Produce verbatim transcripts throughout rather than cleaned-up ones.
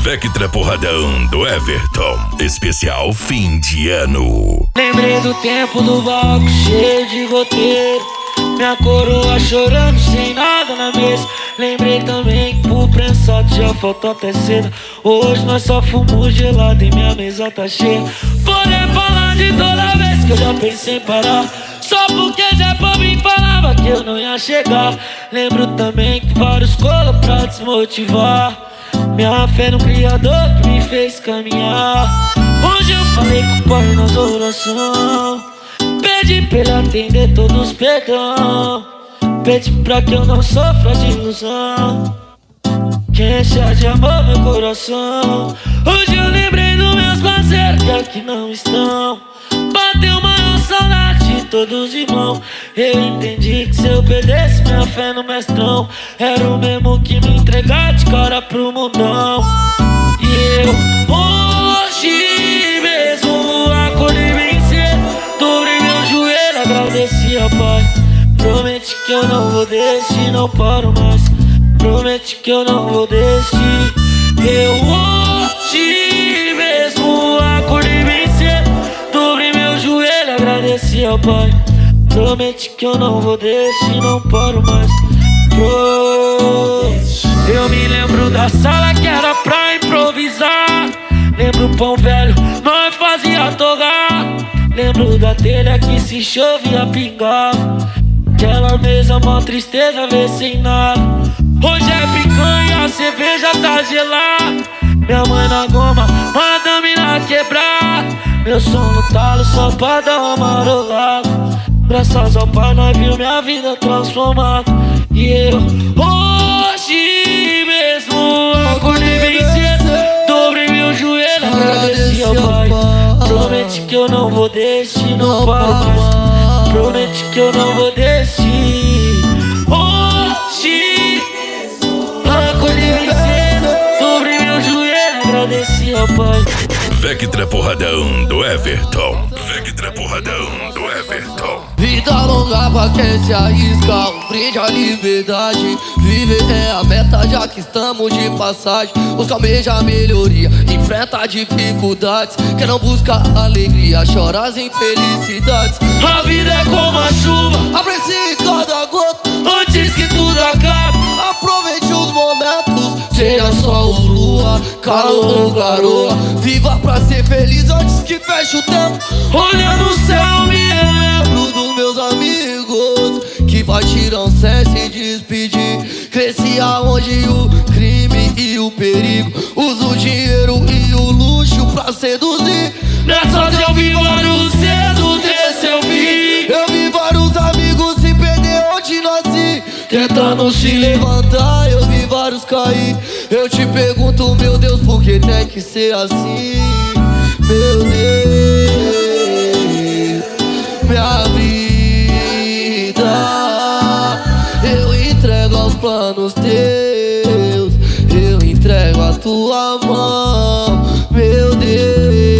Vectra Porradão do Everton, especial fim de ano. Lembrei do tempo do balco cheio de roteiro, minha coroa chorando sem nada na mesa. Lembrei também que pro prensado já faltou até cedo. Hoje nós só fumamos gelado e minha mesa tá cheia. Poder falar de toda vez que eu já pensei em parar, só porque já pra mim falava que eu não ia chegar. Lembro também que vários colos pra desmotivar, minha fé no Criador que me fez caminhar. Hoje eu falei com o Pai nas orações, pedi pra ele atender todos os perdão, pedi pra que eu não sofra de ilusão, que encha de amor meu coração. Hoje eu lembrei dos meus parceiros que aqui não estão, bateu maior saudade de todos os irmãos. Eu entendi que se eu perdesse minha fé no mestrão, era o mesmo que me entregar de cara pro mundão. E eu hoje mesmo acordei bem cedo, dobrei meu joelho, agradeci ao Pai. Promete que eu não vou desistir, não paro mais. Promete que eu não vou desistir. Eu hoje mesmo acordei bem cedo, dobrei meu joelho, agradeci ao Pai. Promete que eu não vou desistir, não paro mais. Pro... Eu me lembro da sala que era pra improvisar, lembro o pão velho, nós fazia torrar. Lembro da telha que se chovia pingava, aquela mesa mó tristeza, vê sem nada. Hoje é picanha, a cerveja tá gelada, minha mãe na goma, madame na quebrada, meu som no talo só pra dar uma marolada. Graças ao Pai nós viu minha vida transformada. E eu hoje mesmo acordei bem cedo, dobrei meu joelho, agradeci ao Pai. Promete que eu não vou desistir, não paro mais. Promete que eu não vou desistir. Hoje acordei bem cedo, dobrei meu joelho, agradeci ao Pai. Vectra Porradão do Everton. Vectra Porradão do Everton. Vida longa pra quem se arrisca, um brinde à liberdade. Viver é a meta, já que estamos de passagem. Busca almeja a melhoria, enfrenta dificuldades. Quem não busca alegria, chora as infelicidades. A vida é como a chuva, aprecie cada gota antes que tudo acabe. Aproveite os momentos, seja sol ou lua, calor ou garoa. Viva pra ser feliz antes que feche o tempo. Olhando o céu me lembro dos meus amigos que partiram sem se despedir. Cresci aonde o crime e o perigo usa o dinheiro e o luxo pra seduzir. Nessa eu vi vários cedo, desse eu vi. Eu vi vários amigos se perder onde nasci, tentando se levantar, eu vi vários cair. Eu te pergunto, meu Deus, por que tem que ser assim? Meu Deus, minha vida eu entrego aos planos teus, eu entrego a tua mão. Meu Deus,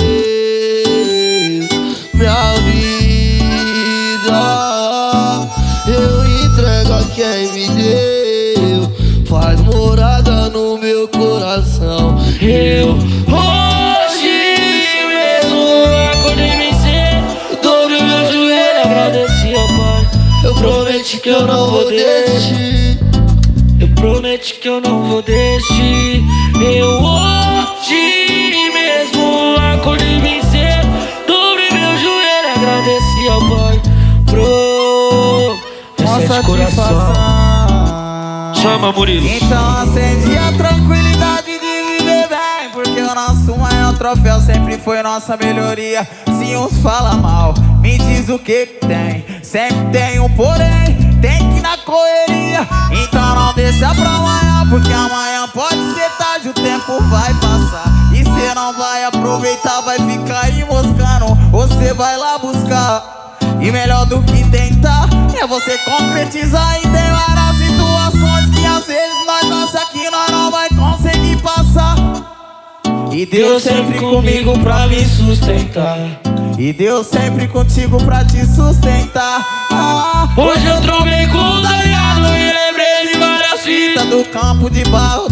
minha vida eu entrego a quem me deu, faz morada no meu coração. Eu hoje mesmo acordei bem cedo, dobrei meu joelho, agradeci ao Pai. Eu prometi que eu não vou desistir, eu prometi que eu não vou desistir. Eu hoje mesmo acordei bem cedo, dobrei meu joelho, agradeci ao Pai. Pro... Essa é de coração. Chama, Murilo. Então acende a tranquilidade de viver bem, porque o nosso maior troféu sempre foi nossa melhoria. Se uns falam mal, me diz o que que tem. Sempre tem um porém, tem que ir na correria. Então não deixa pra amanhã, porque amanhã pode ser tarde, o tempo vai passar e cê não vai aproveitar, vai ficar aí moscando. Você vai lá buscar, e melhor do que tentar é você concretizar. E tem várias situações que às vezes nós acha que nós não vai conseguir passar, e Deus sempre comigo pra me sustentar. E Deus sempre contigo pra te sustentar. Ah, hoje eu trovei com o Dariano e lembrei de várias fitas do campo de barro, da água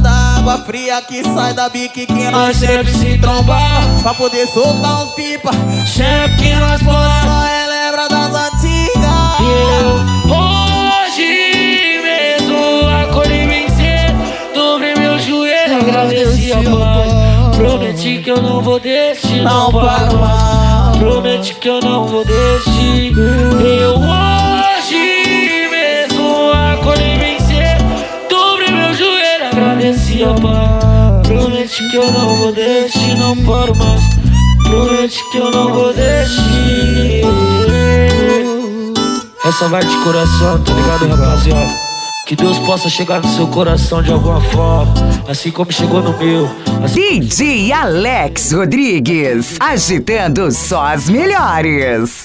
água fria que sai da bique que nós sempre se trombar, pra poder soltar uns pipa sempre que nós for, nós relembra das antigas. Eu hoje mesmo acordei bem cedo, dobrei meu joelho, agradeci a paz. Prometi que eu não vou desistir, não paro mais. Prometi que eu não vou desistir. Eu hoje mesmo acordei bem cedo, dobrei meu joelho, agradeci a paz. Prometi que eu não vou desistir, não paro mais. Prometi que eu não vou desistir. Essa vai de coração, tá ligado, rapaziada? Que Deus possa chegar no seu coração de alguma forma, assim como chegou no meu. Assim... D J Alex Rodrigues, agitando só as melhores.